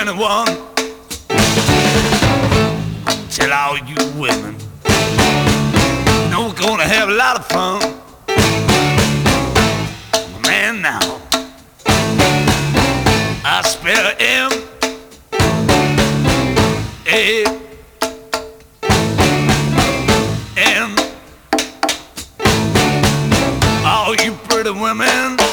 21. Tell all you women, you know we're gonna have a lot of fun. Man, now I spell M A N. All you pretty women,